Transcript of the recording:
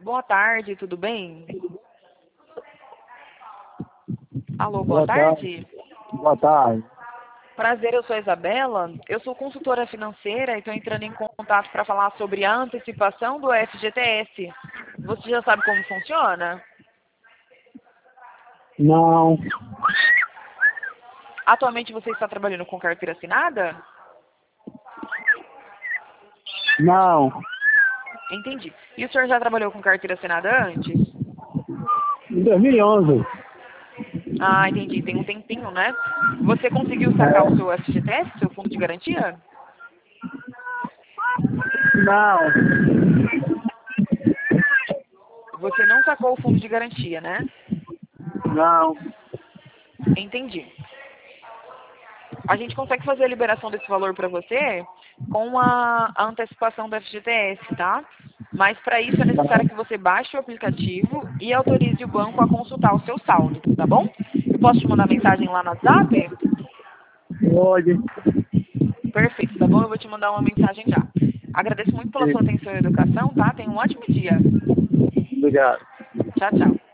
Boa tarde, tudo bem? Alô, boa Boa tarde. Boa tarde. Prazer, eu sou a Isabela. Eu sou consultora financeira e estou entrando em contato para falar sobre a antecipação do FGTS. Você já sabe como funciona? Não, Atualmente você está trabalhando com carteira assinada? não. Entendi. E o senhor já trabalhou com carteira assinada antes? Em 2011. Ah, entendi. Tem um tempinho, né? Você conseguiu sacar o seu FGTS, seu fundo de garantia? Não, Você não sacou o fundo de garantia, né? não. Entendi. A gente consegue fazer a liberação desse valor para você com a antecipação do FGTS, tá? Mas para isso é necessário que você baixe o aplicativo e autorize o banco a consultar o seu saldo, tá bom? Eu posso te mandar mensagem lá no WhatsApp? Pode. Perfeito, tá bom? Eu vou te mandar uma mensagem já. Agradeço muito pela sua atenção e educação, tá? Tenha um ótimo dia. Obrigado. Tchau, tchau.